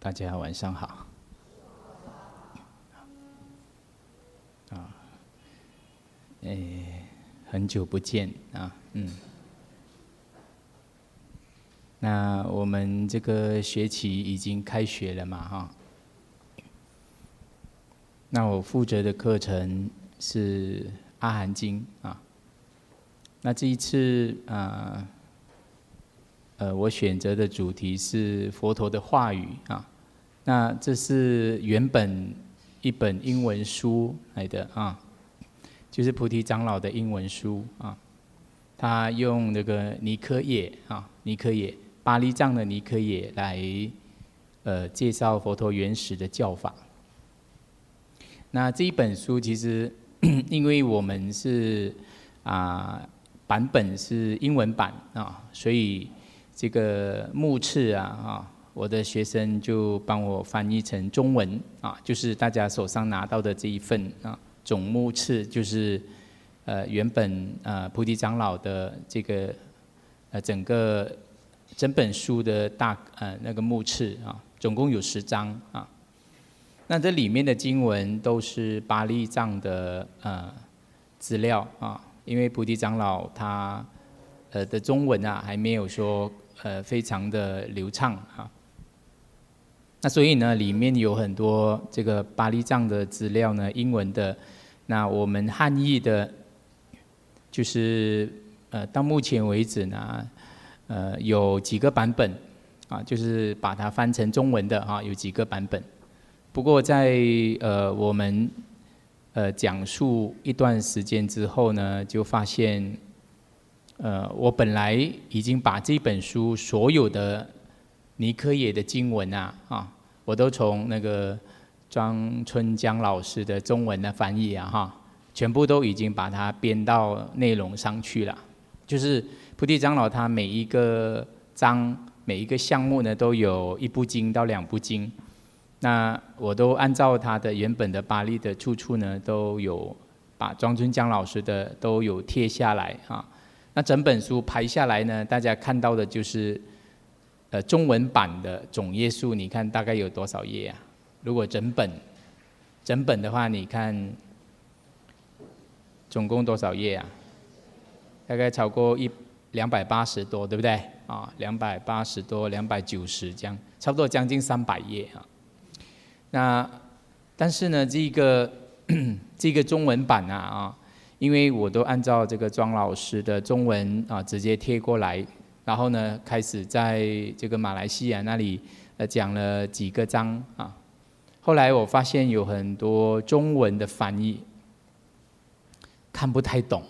大家晚上好。很久不见啊，那我们这个学期已经开学了嘛，哈。那我负责的课程是《阿含经》啊。那这一次我选择的主题是佛陀的话语啊。那这是原本一本英文书来的啊，就是菩提长老的英文书啊。他用那个尼科耶啊，尼科耶巴利藏的尼科耶来介绍佛陀原始的教法。那这一本书其实因为我们是版本是英文版啊，所以这个目次我的学生就帮我翻译成中文啊，就是大家手上拿到的这一份啊总目次，就是原本菩提长老的这个整本书的那个目次啊，总共有10章啊。那这里面的经文都是巴利藏的资料啊，因为菩提长老他的中文还没有说非常的流畅啊。那所以呢，里面有很多这个巴利藏的资料呢，英文的。那我们汉译的，就是到目前为止呢，有几个版本啊，就是把它翻成中文的啊，有几个版本。不过在我们讲述一段时间之后呢，就发现我本来已经把这本书所有的尼科耶的经文我都从那个庄春江老师的中文的翻译全部都已经把它编到内容上去了。就是菩提长老他每一个章每一个项目呢，都有1部经到2部经。那我都按照他的原本的巴利的处呢，都有把庄春江老师的都有贴下来啊。那整本书排下来呢，大家看到的就是中文版的总页数，你看大概有多少页啊？如果整本的话，你看总共多少页啊？大概超过280多，对不对？280多，290这样，差不多将近300页啊。那但是呢，这个中文版因为我都按照这个庄老师的中文直接贴过来，然后呢，开始在这个马来西亚那里讲了几个章啊。后来我发现有很多中文的翻译看不太懂，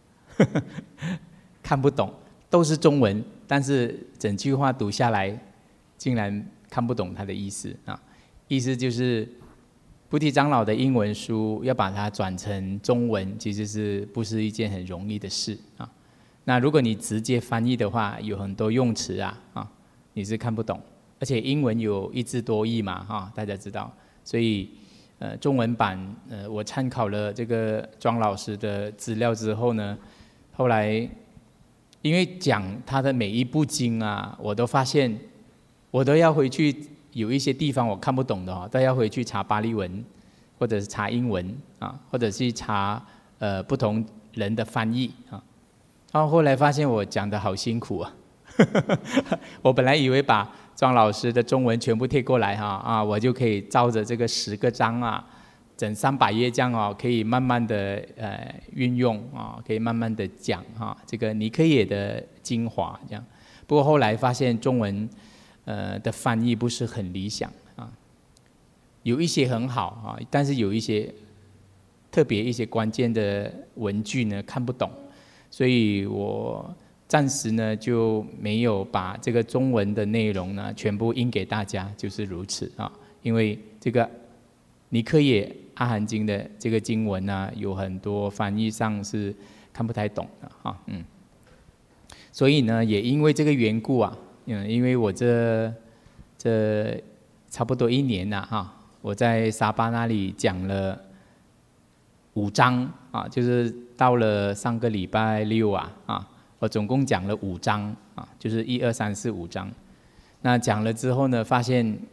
看不懂，都是中文，但是整句话读下来，竟然看不懂它的意思啊。意思就是菩提长老的英文书要把它转成中文，其实是不是一件很容易的事啊？那如果你直接翻译的话，有很多用词你是看不懂，而且英文有1字多义嘛大家知道，所以中文版我参考了这个庄老师的资料之后呢，后来因为讲他的每一部经我都发现我都要回去。有一些地方我看不懂的都要回去查巴利文，或者是查英文或者是查不同人的翻译然后后来发现我讲得好辛苦我本来以为把庄老师的中文全部贴过来我就可以照着这个10个章整300页这样可以慢慢的运用可以慢慢的讲这个尼科耶的精华这样。不过后来发现中文的翻译不是很理想有一些很好但是有一些特别一些关键的文句呢看不懂，所以我暂时呢就没有把这个中文的内容呢全部印给大家，就是如此因为这个尼科耶阿含经的这个经文有很多翻译上是看不太懂的所以呢也因为这个缘故因为我这差不多1年我在沙巴那里讲了5章就是到了上个礼拜6我总共讲了5章就是1、2、3、4、5章。那讲了之后呢，发现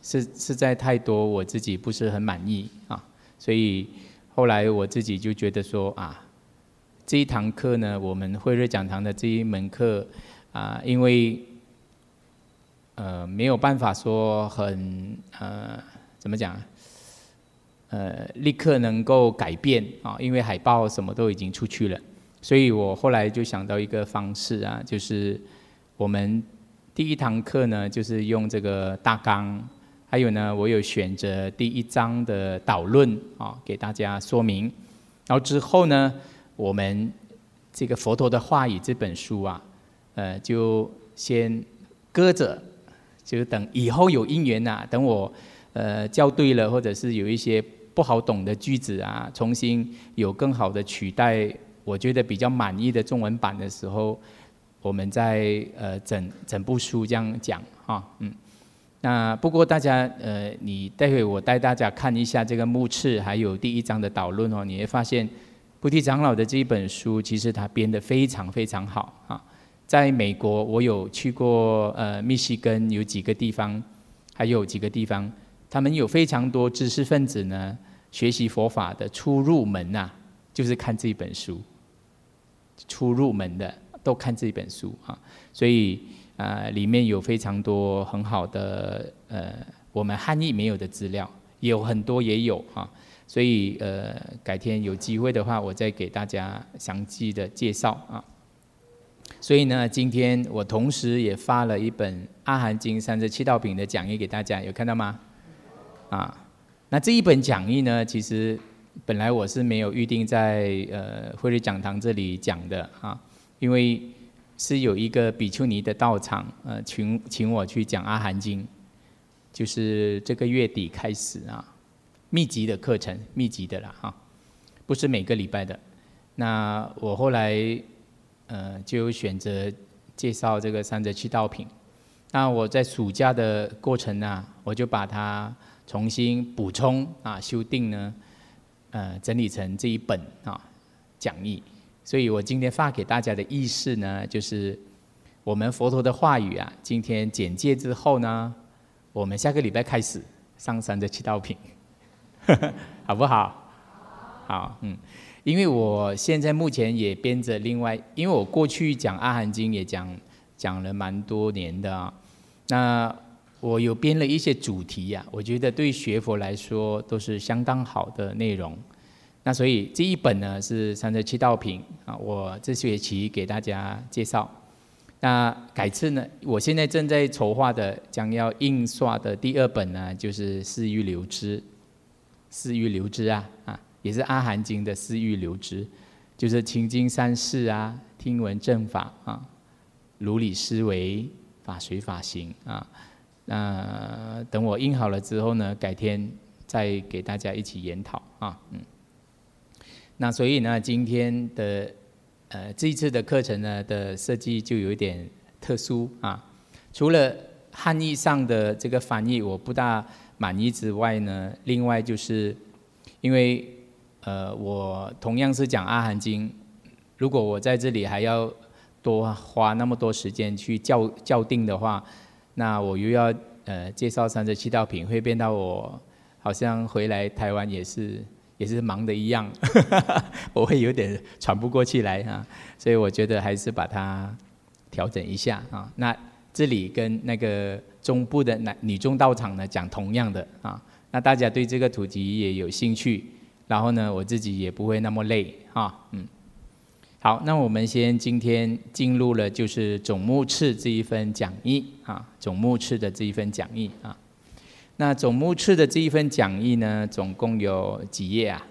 实在太多，我自己不是很满意啊，所以后来我自己就觉得说啊，这一堂课呢，我们慧日讲堂的这一门课啊，因为没有办法说很怎么讲？立刻能够改变啊，因为海报什么都已经出去了，所以我后来就想到一个方式啊，就是我们第一堂课呢，就是用这个大纲，还有呢，我有选择第1章的导论啊，给大家说明，然后之后呢，我们这个佛陀的话语这本书啊，就先搁着，就是等以后有因缘啊，等我校对了，或者是有一些不好懂的句子啊，重新有更好的取代，我觉得比较满意的中文版的时候，我们再整部书这样讲啊，那不过大家你待会我带大家看一下这个目次，还有第1章的导论哦，你会发现菩提长老的这一本书，其实他编得非常非常好啊。在美国，我有去过密西根有几个地方，还有几个地方，他们有非常多知识分子呢。学习佛法的初入门啊，就是看这本书。初入门的都看这本书啊，所以里面有非常多很好的我们汉译没有的资料，有很多也有啊，所以改天有机会的话，我再给大家详细的介绍啊。所以呢，今天我同时也发了一本《阿含经37道品》的讲义给大家，有看到吗？啊。那这一本讲义呢，其实本来我是没有预定在慧日讲堂这里讲的啊，因为是有一个比丘尼的道场请我去讲阿含经，就是这个月底开始啊，密集的课程，密集的啦哈，不是每个礼拜的。那我后来就选择介绍这个37道品。那我在暑假的过程啊，我就把它重新补充啊，修订呢，整理成这一本啊讲义。所以我今天发给大家的意思呢，就是我们佛陀的话语啊，今天简介之后呢，我们下个礼拜开始上37道品，好不好？好，因为我现在目前也编着另外，因为我过去讲阿含经也讲了蛮多年的啊，那我有编了一些主题啊，我觉得对学佛来说都是相当好的内容。那所以这一本呢是37道品啊，我这学期给大家介绍。那改次呢，我现在正在筹划的将要印刷的第2本呢，就是四欲流支，四欲流支啊，也是阿含经的四欲流支，就是清净善事啊，听闻正法啊，如理思维，法随法行啊。那等我印好了之后呢，改天再给大家一起研讨啊。那所以呢，今天的这一次的课程呢的设计就有一点特殊啊。除了汉译上的这个翻译我不大满意之外呢，另外就是因为我同样是讲阿含经，如果我在这里还要多花那么多时间去校订的话，那我又要介绍37道品，会变到我好像回来台湾也是忙的一样，我会有点喘不过气来啊，所以我觉得还是把它调整一下啊。那这里跟那个中部的女众道场呢讲同样的啊，那大家对这个图集也有兴趣，然后呢我自己也不会那么累啊，好，那我们今天进入了就是总目次这一份讲义啊，总目次的这一份讲义啊。那总目次的这一份讲义呢，总共有几页啊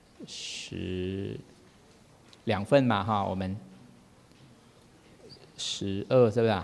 ？12份嘛哈，我们12是不是啊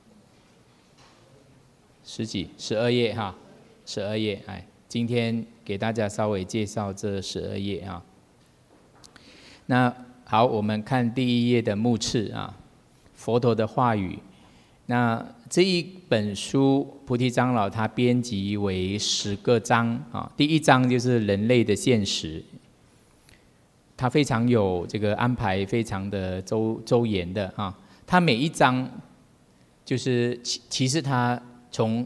？10几12页哈，12页哎，今天给大家稍微介绍这12页啊。那好，我们看第1页的目次啊，佛陀的话语。那这一本书，菩提长老他编辑为10个章啊。第1章就是人类的现实，他非常有这个安排，非常的周延的啊。他每一章就是其实他从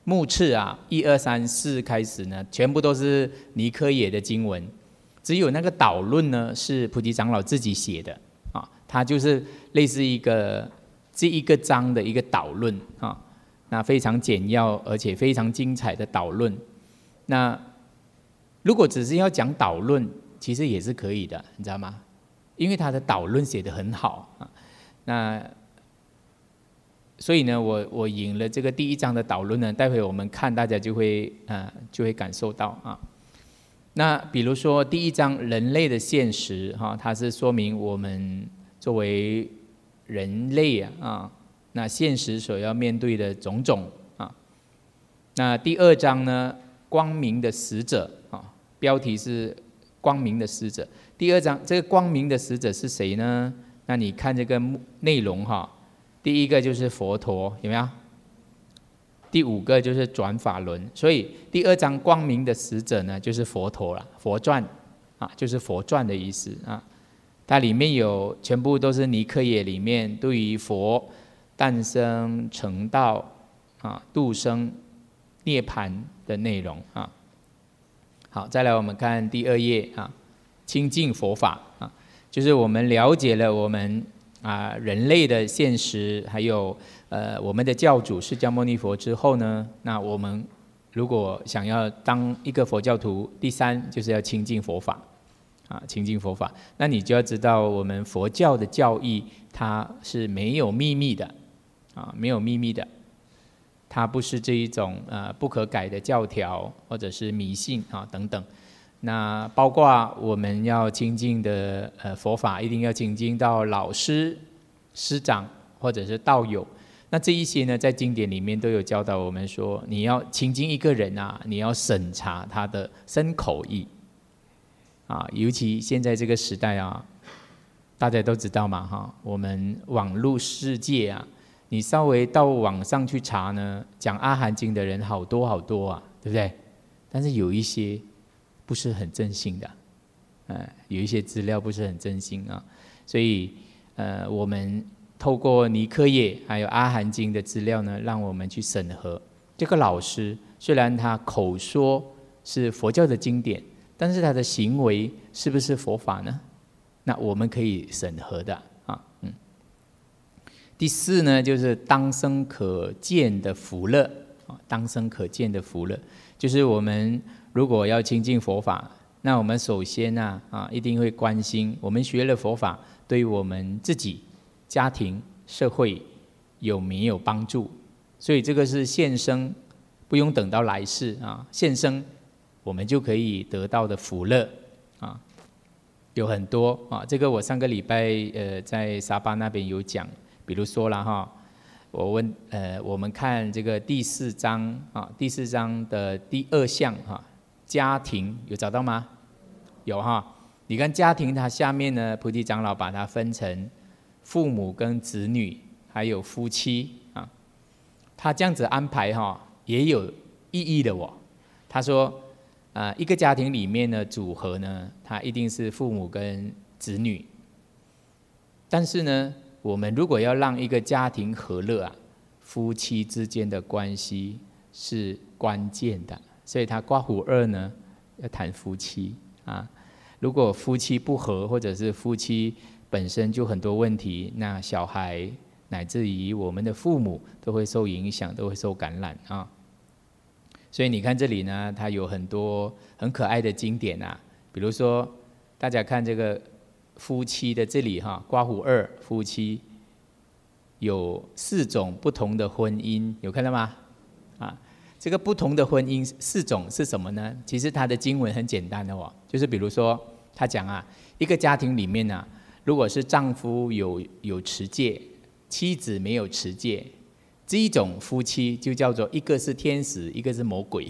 目次啊1、2、3、4开始呢，全部都是尼科也的经文，只有那个导论呢是菩提长老自己写的啊，他就是类似这一个章的一个导论啊，那非常简要而且非常精彩的导论。那如果只是要讲导论，其实也是可以的，你知道吗？因为他的导论写得很好啊。那所以呢，我引了这个第1章的导论呢，待会我们看，大家就会感受到啊。那比如说第1章人类的现实哈，它是说明我们作为人类啊，那现实所要面对的种种啊。那第2章呢，光明的使者啊，标题是光明的使者。第2章这个光明的使者是谁呢？那你看这个内容哈，第1个就是佛陀，有没有？第5个就是转法轮，所以第2章光明的使者呢，就是佛陀了，佛传啊，就是佛传的意思啊。它里面有全部都是尼科也里面对于佛诞生、成道啊、度生、涅槃的内容啊。好，再来我们看第2页啊，清净佛法啊，就是我们了解了我们人类的现实，还有我们的教主释迦牟尼佛之后呢，那我们如果想要当一个佛教徒，第3就是要亲近佛法啊，亲近佛法。那你就要知道，我们佛教的教义它是没有秘密的啊，没有秘密的，它不是这一种不可改的教条或者是迷信啊等等。那包括我们要亲近的佛法，一定要亲近到老师、师长或者是道友。那这一些呢，在经典里面都有教导我们说，你要亲近一个人啊，你要审查他的身口意啊。尤其现在这个时代啊，大家都知道嘛哈，我们网络世界啊，你稍微到网上去查呢，讲阿含经的人好多好多啊，对不对？但是有一些不是很正信的，有一些资料不是很正信啊，所以我们透过尼科也还有阿含经的资料呢，让我们去审核这个老师，虽然他口说是佛教的经典，但是他的行为是不是佛法呢？那我们可以审核的啊。第4呢，就是当生可见的福乐啊，当生可见的福乐，就是我们如果要亲近佛法，那我们首先一定会关心我们学了佛法对于我们自己、家庭、社会有没有帮助。所以这个是现生，不用等到来世啊，现生我们就可以得到的福乐啊，有很多啊。这个我上个礼拜在沙巴那边有讲，比如说了哈，我们看这个第4章啊，第4章的第2项哈。家庭有找到吗？有哈，你看家庭它下面呢，菩提长老把它分成父母跟子女，还有夫妻啊。他这样子安排哈，也有意义的哦。他说，一个家庭里面的组合呢，它一定是父母跟子女。但是呢，我们如果要让一个家庭和乐啊，夫妻之间的关系是关键的。所以他刮胡2呢，要谈夫妻啊。如果夫妻不和，或者是夫妻本身就很多问题，那小孩乃至于我们的父母都会受影响，都会受感染啊。所以你看这里呢，它有很多很可爱的经典啊。比如说，大家看这个夫妻的这里哈，刮胡2夫妻有4种不同的婚姻，有看到吗？啊。这个不同的婚姻4种是什么呢？其实它的经文很简单的哦，就是比如说他讲一个家庭里面如果是丈夫有持戒，妻子没有持戒，这一种夫妻就叫做一个是天使，一个是魔鬼，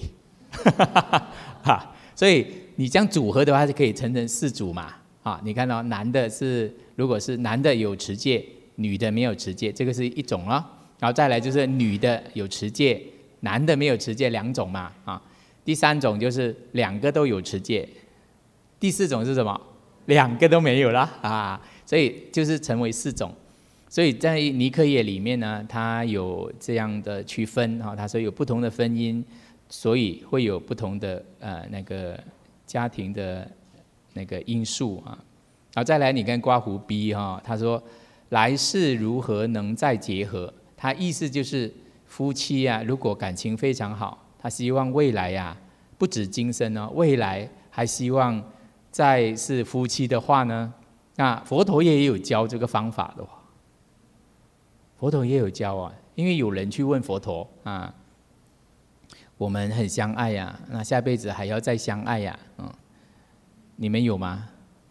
所以你这样组合的话，就可以成4组嘛。你看到男的如果是男的有持戒，女的没有持戒，这个是一种咯。然后再来就是女的有持戒，男的没有持戒，2种嘛第3种就是2个都有持戒，第4种是什么？2个都没有啦所以就是成为4种。 所以在尼科也里面呢，它有这样的区分啊，他说有不同的婚姻，所以会有不同的那个家庭的那个因素啊。然后再来，你看刮胡 B 哈，他说来世如何能再结合？他意思就是夫妻啊，如果感情非常好，他希望未来啊，不止今生哦，未来还希望再是夫妻的话呢，那佛陀也有教这个方法的话，佛陀也有教啊，因为有人去问佛陀啊，我们很相爱呀，那下辈子还要再相爱呀，你们有吗？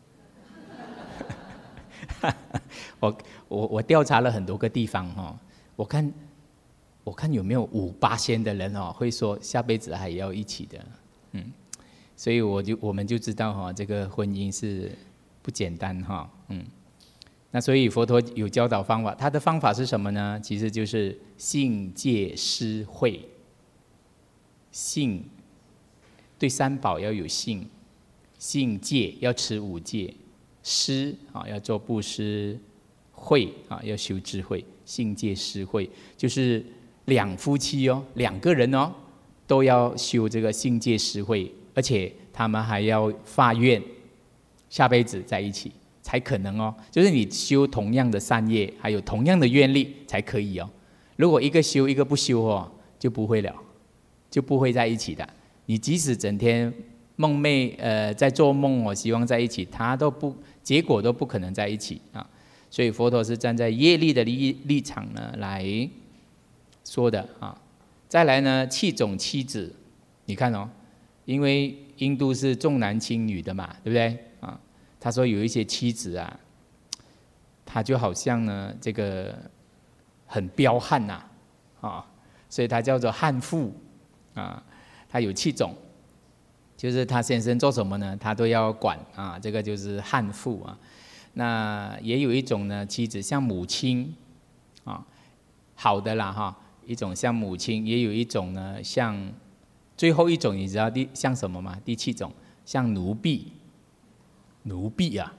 我调查了很多个地方哈，我看有没有5%的人哦会说下辈子还要一起的，所以我们就知道哈，这个婚姻是不简单哈，那所以佛陀有教导方法，他的方法是什么呢？其实就是信戒施惠。信对三宝要有信，信戒要持5戒，施啊要做布施，慧啊要修智慧，信戒施慧就是2夫妻哦，2个人哦都要修这个信戒施慧，而且他们还要发愿下辈子在一起才可能哦，就是你修同样的善业，还有同样的愿力才可以哦。如果一个修一个不修哦，就不会了，就不会在一起的。你即使整天梦寐在做梦哦，希望在一起，他都不结果都不可能在一起啊。所以佛陀是站在业力的立场呢来说的啊。再来呢，弃种妻子，你看哦，因为印度是重男轻女的嘛，对不对啊？他说有一些妻子啊，他就好像呢这个很彪悍呐啊，所以他叫做悍妇啊。他有7种，就是他先生做什么呢，他都要管啊，这个就是悍妇啊。那也有一种呢，妻子像母亲啊，好的啦哈，一种像母亲，也有一种呢像最后一种，你知道像什么吗？第7种像奴婢，奴婢啊。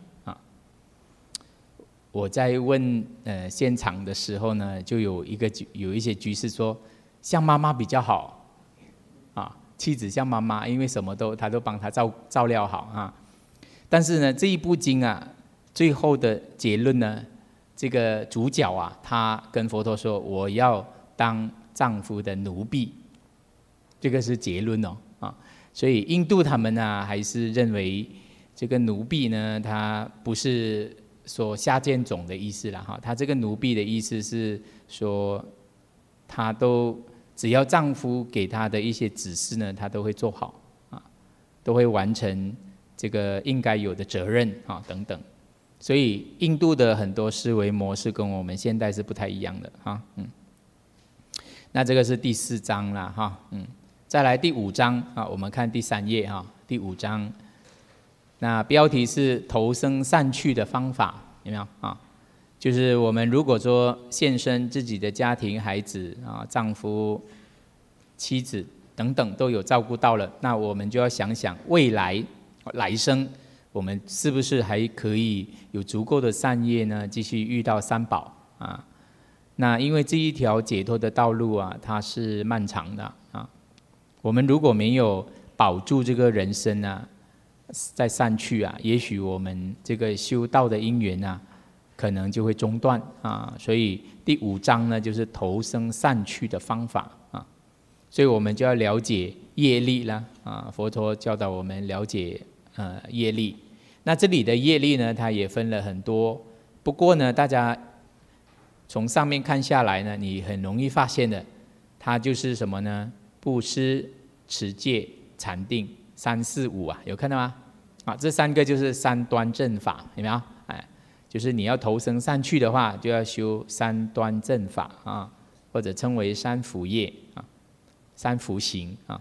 我在问现场的时候呢，就有一些居士说，像妈妈比较好啊，妻子像妈妈，因为什么他都帮他照料好啊。但是呢，这一部经啊，最后的结论呢，这个主角啊，他跟佛陀说，我要当丈夫的奴婢，这个是结论哦啊。所以印度他们呢，还是认为这个奴婢呢，他不是说下贱种的意思啦哈，他这个奴婢的意思是说，他都只要丈夫给他的一些指示呢，他都会做好啊，都会完成这个应该有的责任啊等等。所以印度的很多思维模式跟我们现代是不太一样的哈，那这个是第4章啦哈，再来第5章啊，我们看第3页哈，第5章。那标题是投生善趣的方法，有没有啊？就是我们如果说献身自己的家庭、孩子啊、丈夫、妻子等等都有照顾到了，那我们就要想想未来来生，我们是不是还可以有足够的善业呢？继续遇到三宝啊？那因为这一条解脱的道路啊，它是漫长的啊。我们如果没有保住这个人生啊，在善趣啊，也许我们这个修道的因缘啊，可能就会中断啊。所以第5章呢，就是投生善趣的方法啊。所以我们就要了解业力啦啊。佛陀教导我们了解业力。那这里的业力呢，它也分了很多。不过呢，大家从上面看下来呢，你很容易发现的，它就是什么呢？布施、持戒、禅定，3、4、5啊，有看到吗？啊，这3个就是3端正法，有没有？哎，就是你要投生善趣的话，就要修3端正法啊，或者称为3福业啊，3福行啊。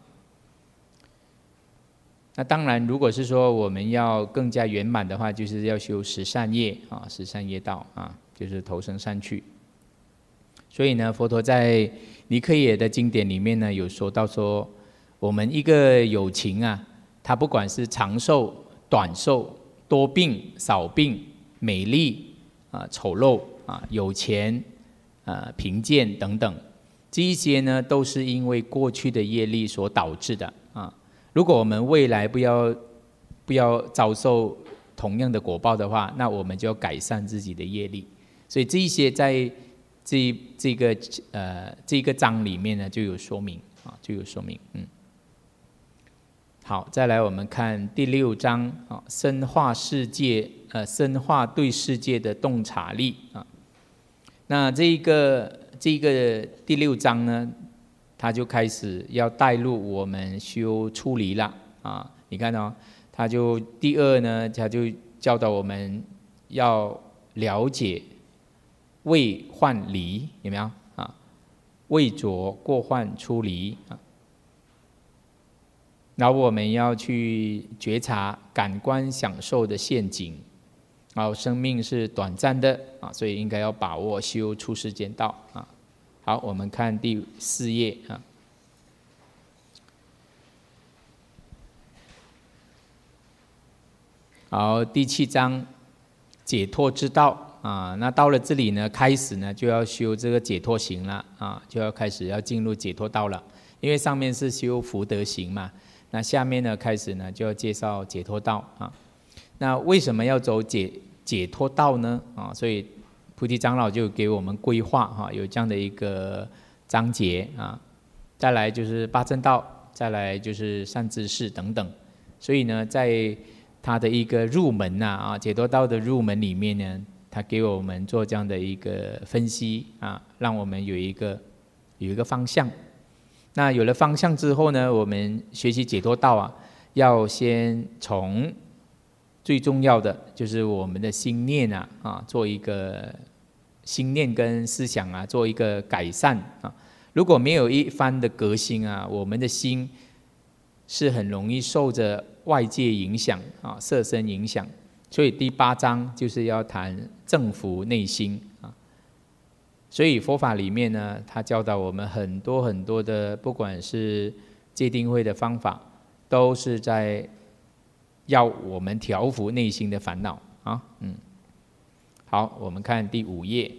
那当然，如果是说我们要更加圆满的话，就是要修10善业啊，10善业道啊，就是投生善趣。所以呢，佛陀在尼科也的经典里面呢，有说到说，我们一个有情啊，他不管是长寿、短寿、多病、少病、美丽啊、丑陋有钱、贫贱等等，这一些呢都是因为过去的业力所导致的啊。如果我们未来不要遭受同样的果报的话，那我们就要改善自己的业力。所以这一些在这个章里面呢就有说明啊，就有说明。好，再来我们看第6章啊，深化对世界的洞察力啊。那这个第6章呢，他就开始要带入我们修出离了啊。你看哦，他就第2呢，他就教导我们要了解未患离，有没有啊？未着过患出离啊。然后我们要去觉察感官享受的陷阱，然后生命是短暂的啊，所以应该要把握修出世间道啊。好，我们看第4页啊。好，第7章解脱之道啊。那到了这里呢，开始呢就要修这个解脱行了啊，就要开始要进入解脱道了。因为上面是修福德行嘛，那下面呢开始呢就要介绍解脱道啊。那为什么要走解脱道呢？啊，所以菩提长老就给我们规划哈，有这样的一个章节啊。再来就是八正道，再来就是善知识等等。所以呢，在他的一个入门呐解脱道的入门里面呢，他给我们做这样的一个分析啊，让我们有一个方向。那有了方向之后呢，我们学习解脱道啊，要先从最重要的就是我们的心念做一个心念跟思想做一个改善啊。如果没有一番的革新啊，我们的心是很容易受着外界影响啊，色身影响。所以第8章就是要谈正服内心啊。所以佛法里面呢，它教导我们很多很多的，不管是戒定慧的方法，都是在要我们调伏内心的烦恼啊。好，我们看第5页，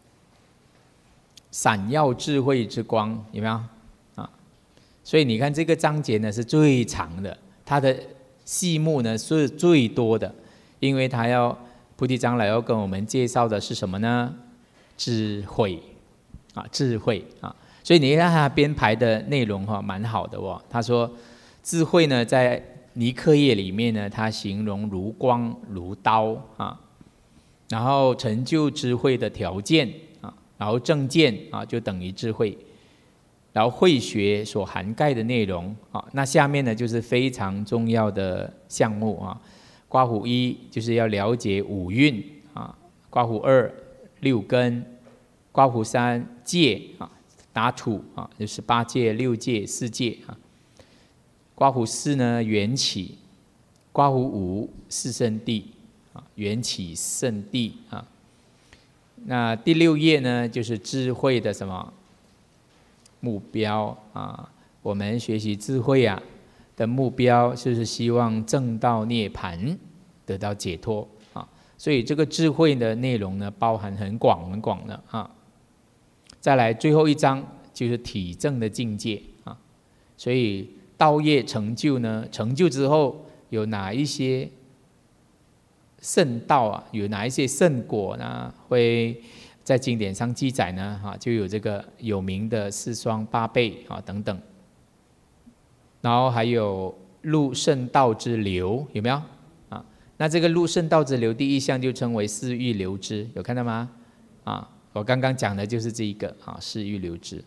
闪耀智慧之光，有没有啊？所以你看这个章节呢是最长的，它的细目呢是最多的，因为它要菩提长老要跟我们介绍的是什么呢？智慧啊，智慧啊。所以你看他编排的内容蛮好的哦。他说智慧呢，在尼克叶里面呢，他形容如光如刀啊。然后成就智慧的条件啊，然后正见啊就等于智慧，然后慧学所涵盖的内容啊，那下面呢就是非常重要的项目啊。刮胡1就是要了解五蕴啊，刮胡2六根，刮胡3戒啊，打土啊，就是8戒、6戒、4戒啊。刮胡4呢缘起，刮胡5四圣谛啊，缘起圣谛啊。那第6页呢，就是智慧的什么目标啊？我们学习智慧的目标，就是希望证到涅槃，得到解脱啊。所以这个智慧的内容呢，包含很广很广的啊。再来最后一章就是体证的境界啊。所以道业成就呢，成就之后有哪一些圣道有哪一些圣果呢？会在经典上记载呢？就有这个有名的4双8倍等等。然后还有入圣道之流，有没有啊？那这个入圣道之流，第一项就称为四欲流支，有看到吗？我刚刚讲的就是这一个四欲流支，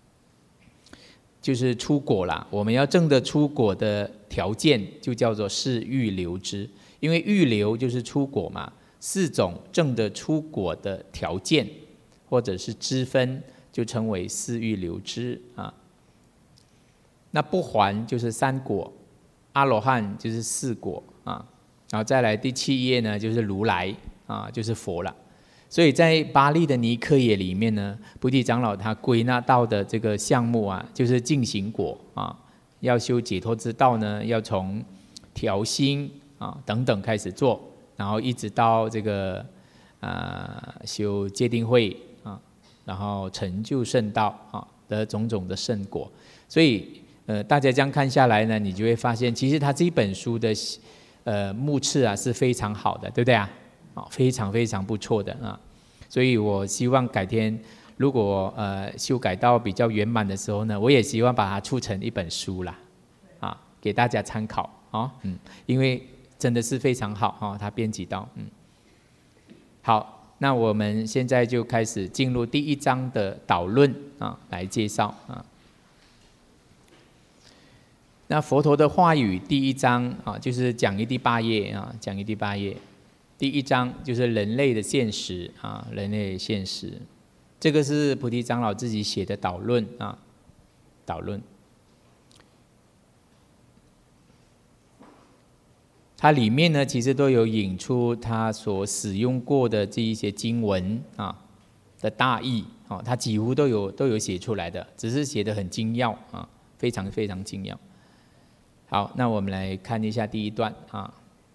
就是出果啦。我们要证得出果的条件，就叫做四欲流支。因为欲流就是出果嘛，4种证得出果的条件或者是支分，就称为四欲流支啊。那不还就是3果，阿罗汉就是4果啊。然后再来第7页呢，就是如来就是佛了。所以在巴利的尼克也里面呢，菩提长老他归纳到的这个项目就是净行果要修解脱之道呢，要从调心等等开始做，然后一直到这个修戒定慧啊，然后成就圣道啊，得种种的圣果。所以大家这样看下来呢，你就会发现，其实他这一本书的目次啊是非常好的，对不对啊？非常非常不错的啊。所以我希望改天如果修改到比较圆满的时候呢，我也希望把它出成一本书啦，啊，给大家参考啊。因为真的是非常好啊，他编辑到好，那我们现在就开始进入第1章的导论啊，来介绍啊。那佛陀的话语第1章啊，就是讲义第8页啊，讲义第8页，第1章就是人类的现实啊，人类的现实，这个是菩提长老自己写的导论啊，导论。它里面呢，其实都有引出他所使用过的这一些经文啊的大意啊，他几乎都有写出来的，只是写得很精要啊，非常非常精要。好，那我们来看一下第1段啊。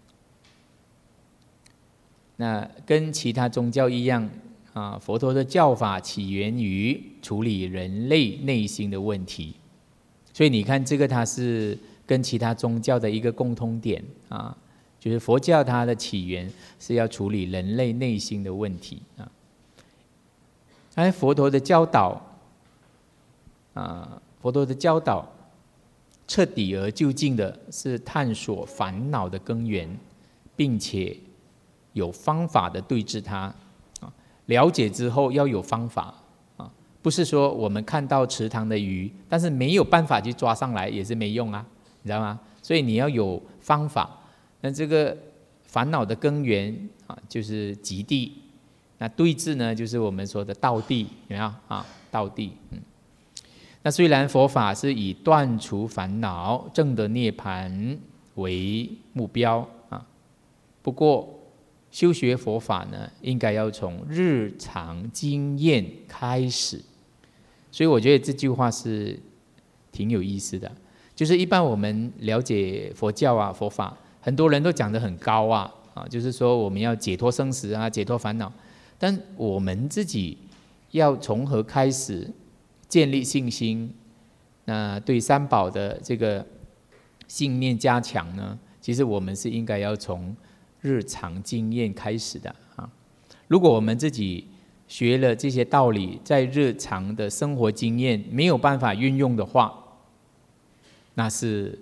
那跟其他宗教一样啊，佛陀的教法起源于处理人类内心的问题，所以你看这个它是跟其他宗教的一个共通点啊，就是佛教它的起源是要处理人类内心的问题啊。佛陀的教导啊，佛陀的教导彻底而究竟的是探索烦恼的根源，并且有方法的对治它。了解之后要有方法啊，不是说我们看到池塘的鱼，但是没有办法去抓上来也是没用啊，你知道吗？所以你要有方法。那这个烦恼的根源啊，就是极地。那对治呢，就是我们说的道地，有没有啊？道地。那虽然佛法是以断除烦恼、证得涅槃为目标啊，不过修学佛法呢，应该要从日常经验开始。所以我觉得这句话是挺有意思的。就是一般我们了解佛教啊、佛法，很多人都讲得很高啊，就是说我们要解脱生死啊、解脱烦恼，但我们自己要从何开始建立信心？那对三宝的这个信念加强呢？其实我们是应该要从日常经验开始的啊。如果我们自己学了这些道理，在日常的生活经验没有办法运用的话，那是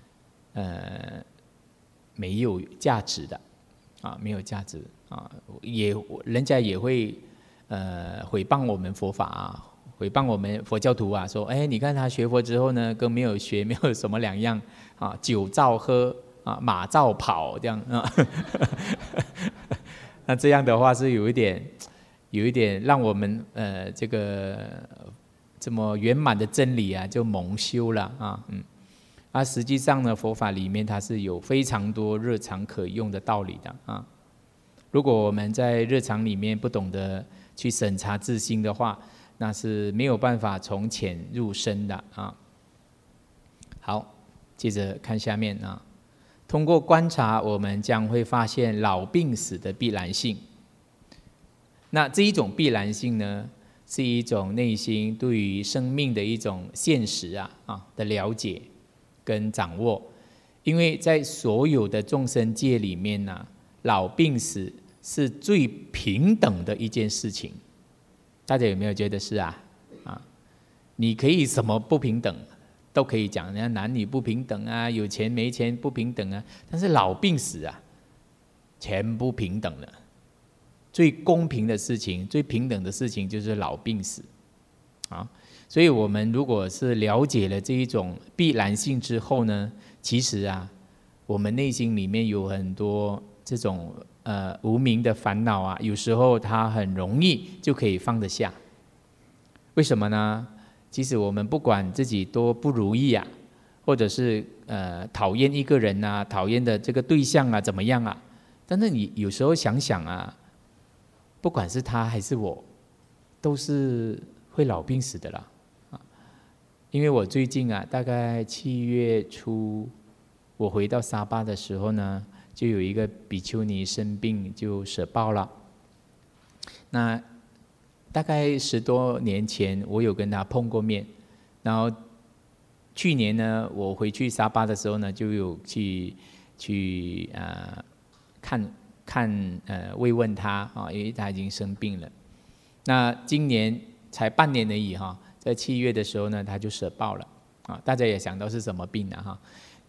没有价值的啊，没有价值啊，人家也会毁谤我们佛法啊，毁谤我们佛教徒啊，说你看他学佛之后呢，跟没有学没有什么两样啊，酒照喝啊，马照跑这样啊。那这样的话是有一点让我们这个这么圆满的真理啊就蒙羞了啊。实际上呢，佛法里面它是有非常多日常可用的道理的啊。如果我们在日常里面不懂得去审查自心的话，那是没有办法从浅入深的啊。好，接着看下面啊。通过观察，我们将会发现老病死的必然性。那这一种必然性呢，是一种内心对于生命的一种现实的了解跟掌握。因为在所有的众生界里面呢，老病死是最平等的一件事情。大家有没有觉得是啊？你可以什么不平等？都可以讲，男女不平等啊，有钱没钱不平等啊，但是老病死啊，全不平等了。最公平的事情、最平等的事情就是老病死啊。所以我们如果是了解了这一种必然性之后呢，其实啊，我们内心里面有很多这种无明的烦恼啊，有时候它很容易就可以放得下。为什么呢？其实我们不管自己多不如意啊，或者是讨厌一个人啊，讨厌的这个对象啊怎么样啊，但是你有时候想想啊，不管是他还是我，都是会老病死的啦因为我最近大概7月初，我回到沙巴的时候呢，就有一个比丘尼生病就舍报了那大概10多年前，我有跟他碰过面，然后去年呢，我回去沙巴的时候呢，就有去慰问他啊，因为他已经生病了。那今年才半年而已哈，在7月的时候呢，他就舍报了啊。大家也想到是什么病了哈，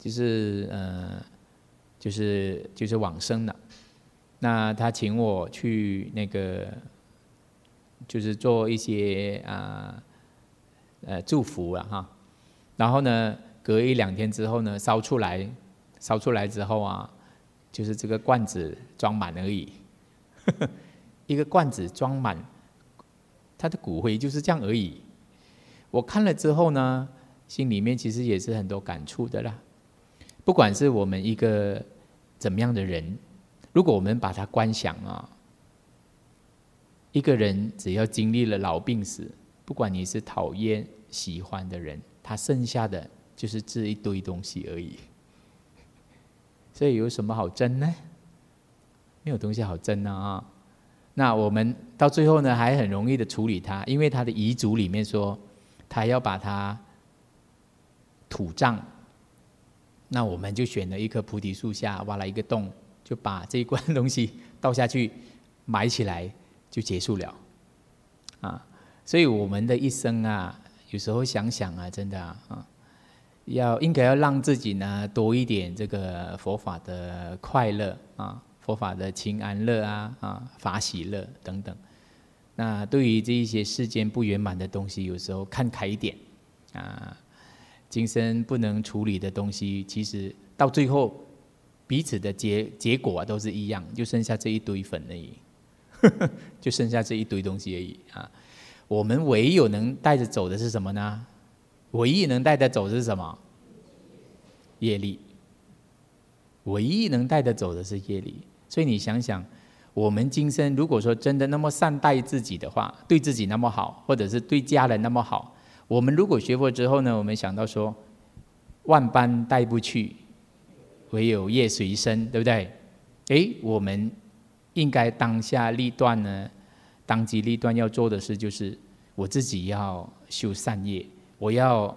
就是往生了。那他请我去那个，就是做一些祝福了哈。然后呢，隔1、2天之后呢，烧出来之后啊，就是这个罐子装满而已，一个罐子装满他的骨灰，就是这样而已。我看了之后呢，心里面其实也是很多感触的啦。不管是我们一个怎么样的人，如果我们把它观想啊，一个人只要经历了老病死，不管你是讨厌喜欢的人，他剩下的就是这一堆东西而已。所以有什么好争呢？没有东西好争啊。那我们到最后呢，还很容易的处理它，因为他的遗嘱里面说，他要把它土葬。那我们就选了一棵菩提树下，挖了一个洞，就把这一罐东西倒下去，埋起来，就结束了。所以我们的一生啊，有时候想想啊，真的应该要让自己呢多一点这个佛法的快乐啊，佛法的清安乐法喜乐等等。那对于这一些世间不圆满的东西，有时候看开一点今生不能处理的东西，其实到最后彼此的结果都是一样，就剩下这一堆粉而已，就剩下这一堆东西而已我们唯有能带着走的是什么呢？唯一能带着走的是什么？业力。唯一能带着走的是业力。所以你想想，我们今生如果说真的那么善待自己的话，对自己那么好，或者是对家人那么好，我们如果学佛之后呢，我们想到说，万般带不去，唯有业随身，对不对？我们应该当下立断呢，当机立断要做的事就是，我自己要修善业，我要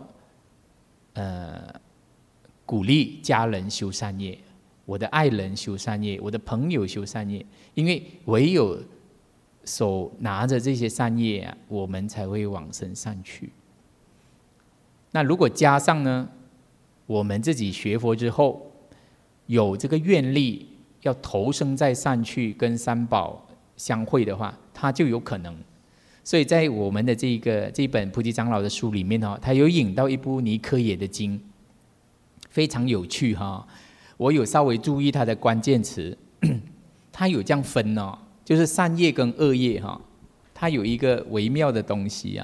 鼓励家人修善业，我的爱人修善业，我的朋友修善业，因为唯有手拿着这些善业我们才会往生善趣。那如果加上呢，我们自己学佛之后，有这个愿力要投生在善趣，跟三宝相会的话，它就有可能。所以在我们的这本菩提长老的书里面他有引到一部尼科也的经，非常有趣我有稍微注意它的关键词，它有这样分就是善业跟恶业它有一个微妙的东西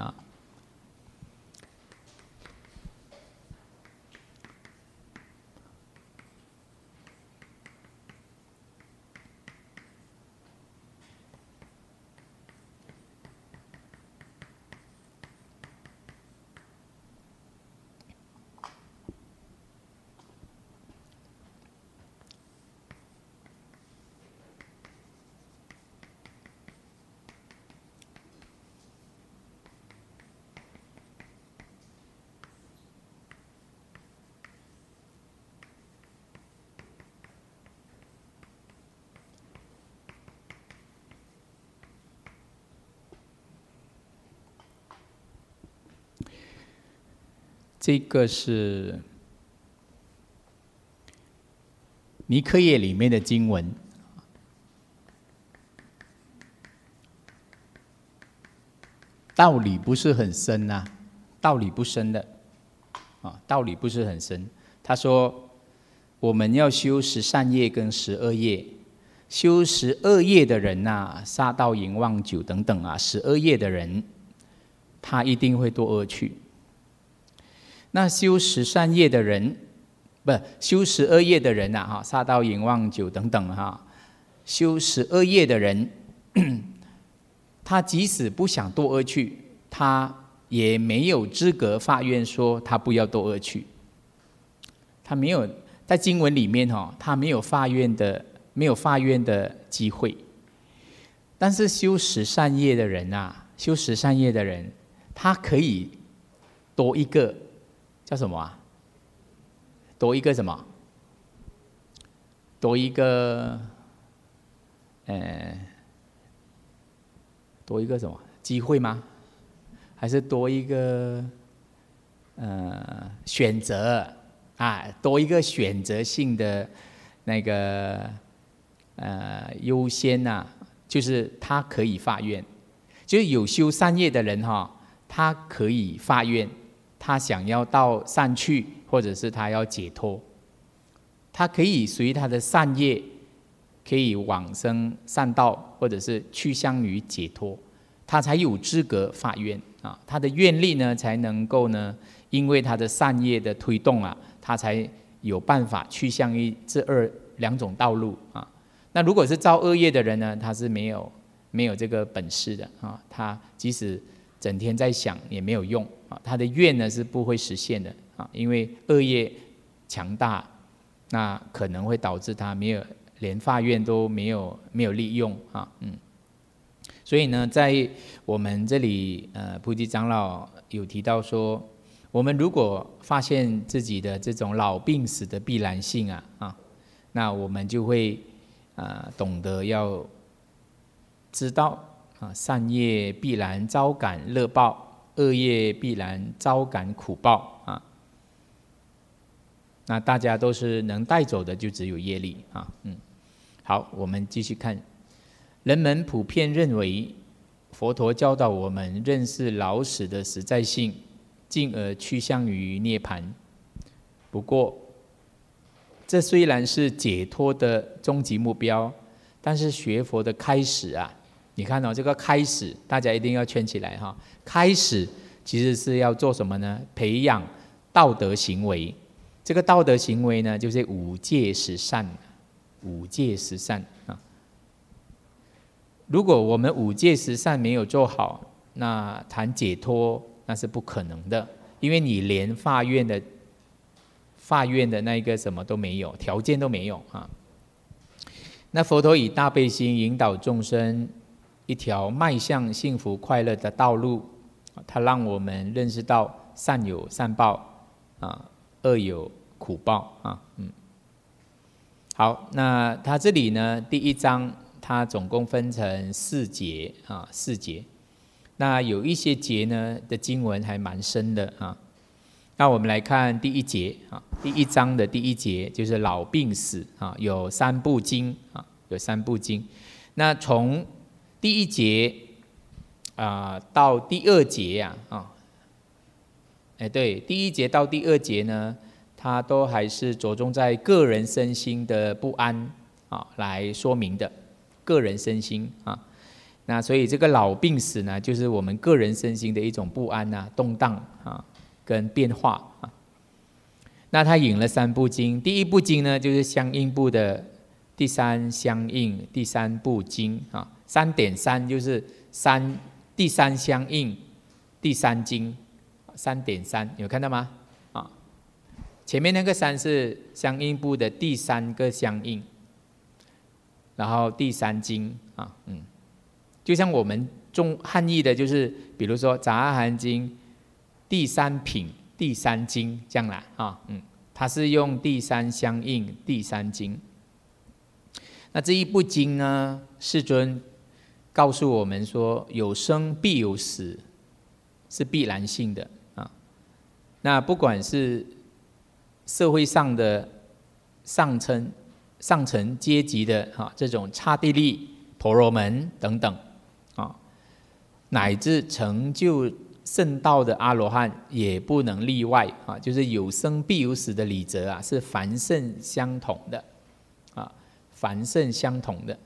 这个是尼科也里面的经文，道理不是很深道理不深的道理不是很深。他说，我们要修10善业跟10恶业，修10恶业的人杀盗淫妄酒等等10恶业的人，他一定会堕恶趣。那修10善业的人，修10恶业的人杀盗淫妄酒等等修10恶业的人，他即使不想堕恶趣，他也没有资格发愿说他不要堕恶趣。他没有在经文里面他没有发愿的机会。 但是修十善业的人啊，修十善业的人，他可以多一个叫什么啊？多一个什么？多一个，多一个什么机会吗？还是多一个选择啊？多一个选择性的那个优先呐、就是他可以发愿，就是有修善业的人哈，他可以发愿，他想要到善去，或者是他要解脱，他可以随他的善业，可以往生善道，或者是趋向于解脱，他才有资格发愿啊。他的愿力呢，才能够呢，因为他的善业的推动啊，他才有办法趋向于这两种道路啊。那如果是造恶业的人呢，他是没有这个本事的啊，他即使整天在想也没有用啊，他的愿呢是不会实现的啊，因为恶业强大，那可能会导致他连发愿都没有利用啊，所以呢，在我们这里菩提长老有提到说，我们如果发现自己的这种老病死的必然性啊，那我们就会懂得要知道善业必然招感乐报，恶业必然招感苦报啊。那大家都是能带走的，就只有业力啊。好，我们继续看。人们普遍认为，佛陀教导我们认识老死的实在性，进而趋向于涅槃。不过，这虽然是解脱的终极目标，但是学佛的开始啊，你看这个开始，大家一定要圈起来哈。开始其实是要做什么呢？培养道德行为。这个道德行为呢，就是五戒十善。五戒十善啊。如果我们五戒十善没有做好，那谈解脱那是不可能的，因为你连发愿的那个什么都没有，条件都没有啊。那佛陀以大悲心引导众生一条迈向幸福快乐的道路，他让我们认识到善有善报啊，恶有苦报啊。好，那他这里呢，第一章它总共分成四节啊，四节。那有一些节呢的经文还蛮深的啊。那我们来看第一节啊，第一章的第一节就是老病死啊，有三部经啊，有三部经。那从第一节到第二节对，第一节到第二节呢，它都还是着重在个人身心的不安来说明的，个人身心啊。那所以这个老病死呢，就是我们个人身心的一种不安动荡跟变化啊。那他引了三部经，第一部经呢就是相应部的第三相应第三部经啊，3.3就是第三相应第三经，3.3有看到吗？前面那个3是相应部的第三个相应，然后第三经就像我们汉译的，就是比如说《杂阿含经》第三品第三经这样啦它是用第三相应第三经。那这一部经呢，世尊告诉我们说，有生必有死，是必然性的那不管是社会上的上层阶级的这种刹帝利、婆罗门等等乃至成就圣道的阿罗汉也不能例外就是有生必有死的理则是凡圣相同的凡圣相同的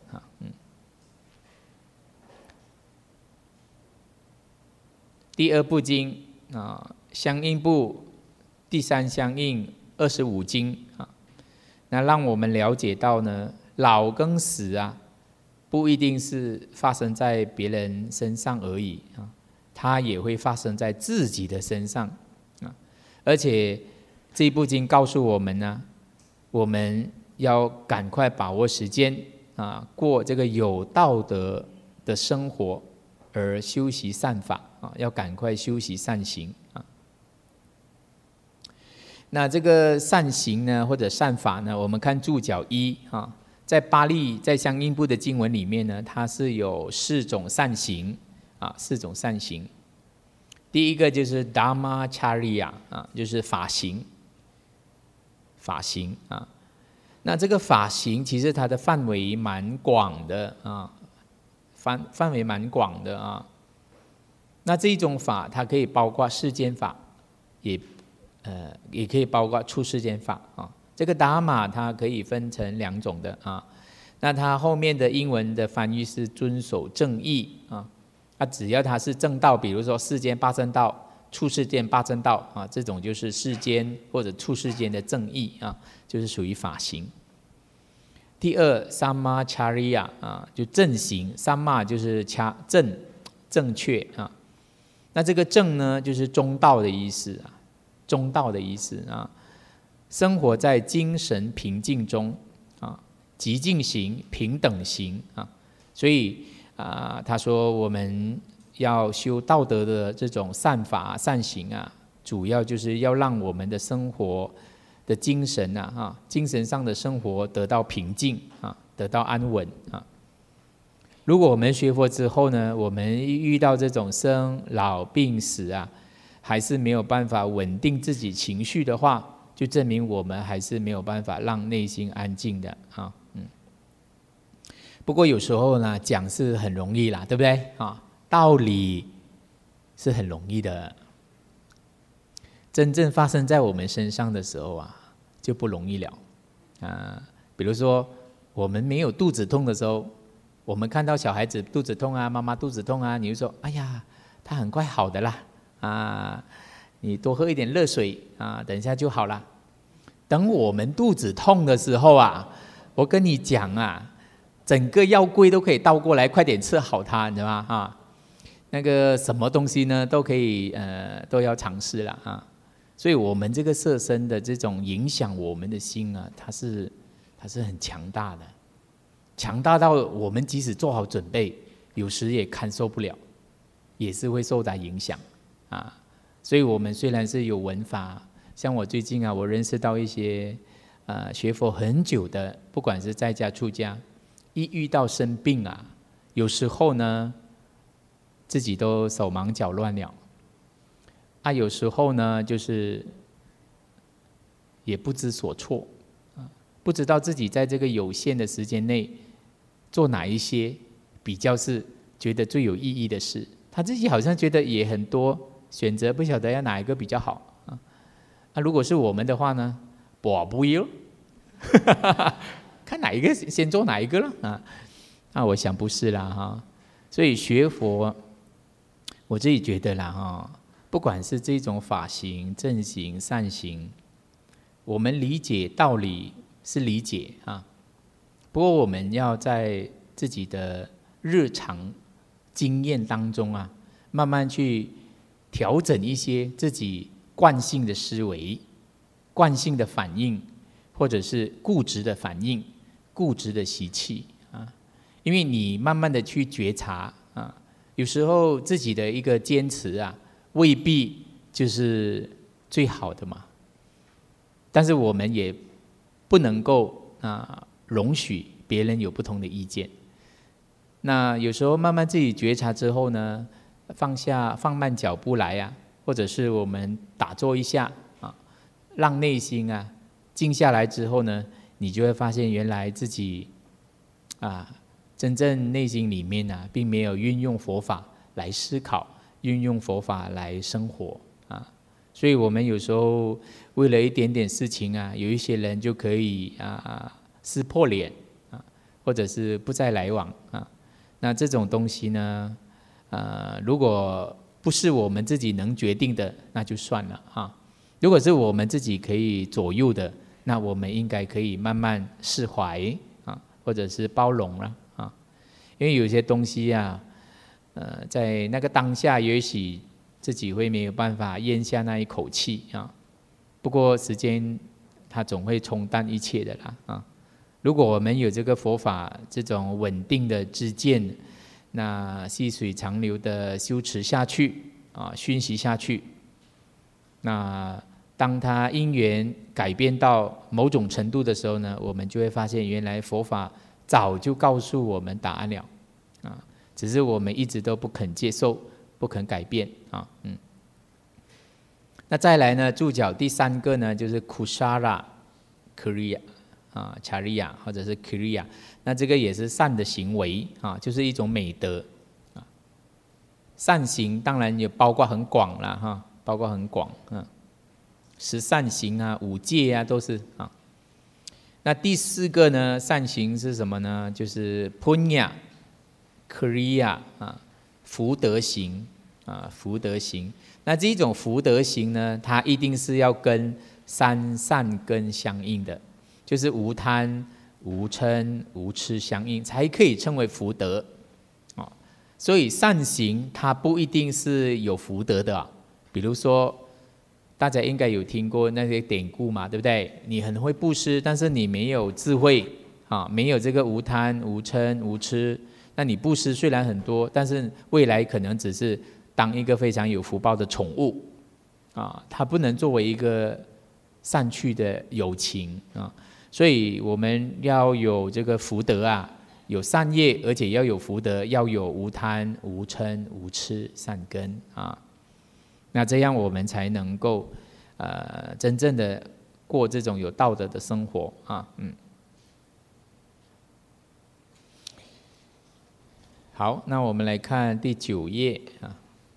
第二部经相应部第三相应25经那让我们了解到呢，老跟死不一定是发生在别人身上而已它也会发生在自己的身上而且这一部经告诉我们呢，我们要赶快把握时间过这个有道德的生活而修习善法啊，要赶快修习善行啊。那这个善行呢，或者善法呢，我们看注脚一啊，在巴利在相应部的经文里面呢，它是有4种善行啊，4种善行。第一个就是 Dharmacharya 啊，就是法行，法行啊。那这个法行其实它的范围蛮广的啊，范围蛮广的啊。那这一种法，它可以包括世间法，也可以包括出世间法啊。这个达玛它可以分成2种的啊。那它后面的英文的翻译是遵守正义啊。只要它是正道，比如说世间八正道、出世间八正道啊，这种就是世间或者出世间的正义啊，就是属于法行。第二 Sammacharya 啊，就正行 ，Samma 就是正确啊。那这个正呢，就是中道的意思啊，中道的意思啊。生活在精神平静中啊，极静行、平等行啊，所以他说我们要修道德的这种善法善行啊，主要就是要让我们的生活的精神精神上的生活得到平静啊，得到安稳啊。如果我们学佛之后呢，我们遇到这种生老病死啊，还是没有办法稳定自己情绪的话，就证明我们还是没有办法让内心安静的啊。不过有时候呢，讲是很容易啦，对不对啊？道理是很容易的，真正发生在我们身上的时候啊，就不容易了啊。比如说，我们没有肚子痛的时候，我们看到小孩子肚子痛啊，妈妈肚子痛啊，你就说：“哎呀，他很快好的啦啊，你多喝一点热水啊，等一下就好了。”等我们肚子痛的时候啊，我跟你讲啊。整个药柜都可以倒过来，快点吃好它，你知道吗？啊，那个什么东西呢，都可以都要尝试了啊。所以，我们这个色身的这种影响我们的心啊，它是很强大的，强大到我们即使做好准备，有时也堪受不了，也是会受到影响啊。所以我们虽然是有闻法，像我最近啊，我认识到一些学佛很久的，不管是在家出家。一遇到生病啊，有时候呢，自己都手忙脚乱了，有时候呢，就是也不知所措，不知道自己在这个有限的时间内做哪一些比较是觉得最有意义的事。他自己好像觉得也很多选择，不晓得要哪一个比较好啊。如果是我们的话呢，不要。看哪一个先做哪一个了那我想不是啦哈。所以学佛，我自己觉得啦哈，不管是这种法行、正行、善行，我们理解道理是理解啊，不过我们要在自己的日常经验当中啊，慢慢去调整一些自己惯性的思维、惯性的反应，或者是固执的反应。固执的习气因为你慢慢的去觉察有时候自己的一个坚持未必就是最好的嘛。但是我们也不能够容许别人有不同的意见。那有时候慢慢自己觉察之后呢，放慢脚步来或者是我们打坐一下让内心静下来之后呢，你就会发现原来自己真正内心里面并没有运用佛法来思考，运用佛法来生活所以我们有时候为了一点点事情有一些人就可以撕破脸或者是不再来往那这种东西呢如果不是我们自己能决定的，那就算了如果是我们自己可以左右的，那我们应该可以慢慢释怀或者是包容了因为有些东西在那个当下，也许自己会没有办法咽下那一口气不过时间它总会冲淡一切的啦如果我们有这个佛法这种稳定的知见， 那细水长流的修持下去啊，熏习下去。那当它因缘改变到某种程度的时候呢，我们就会发现，原来佛法早就告诉我们答案了啊，只是我们一直都不肯接受，不肯改变啊。那再来呢，注脚第3个呢，就是 kusala kriya 啊 ，chariya 或者是 kriya， 那这个也是善的行为啊，就是一种美德啊。善行当然也包括很广了哈，包括很广十善行啊、5戒啊都是啊。那第4个呢，善行是什么呢？就是 punya kriya 啊，福德行啊，福德行。那这种福德行呢，它一定是要跟3善根相应的，就是无贪、无嗔、无痴相应，才可以称为福德啊。所以善行它不一定是有福德的啊，比如说。大家应该有听过那些典故嘛，对不对？你很会布施，但是你没有智慧啊，没有这个无贪、无嗔、无痴，那你布施虽然很多，但是未来可能只是当一个非常有福报的宠物啊，它不能作为一个善趣的友情啊。所以我们要有这个福德啊，有善业，而且要有福德，要有无贪、无嗔、无痴善根啊。那这样我们才能够，真正的过这种有道德的生活啊，好，那我们来看第9页啊，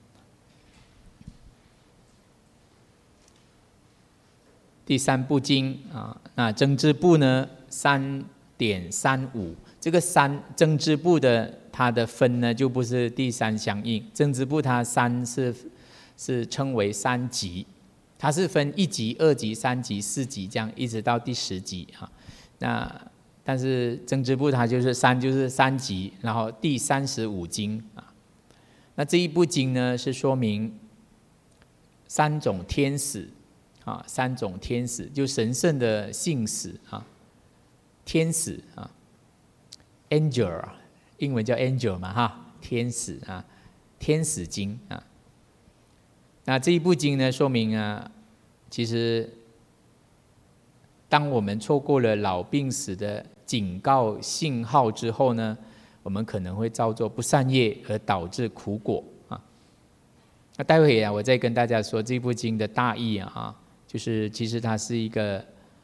第3部经啊，那增支部呢3.35，这个增支部的它的分呢就不是第3相应，增支部它3是称为3级，它是分1级、2级、3级、4级这样，一直到第10级啊。那但是增支部它就是3级，然后第35经啊。那这一部经呢是说明3种天使啊，3种天使就神圣的信使啊，天使啊 ，angel， 英文叫 angel 嘛哈，天使啊，天使经啊。那这一部经呢，说明啊，其实当我们错过了老病死的警告信号之后呢，我们可能会造作不善业，而导致苦果啊。那待会啊，我再跟大家说这部经的大意啊，就是其实它是一个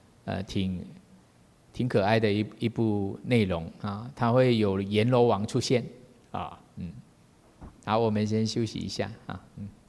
挺可爱的一部内容啊，它会有阎罗王出现啊，好，我们先休息一下啊，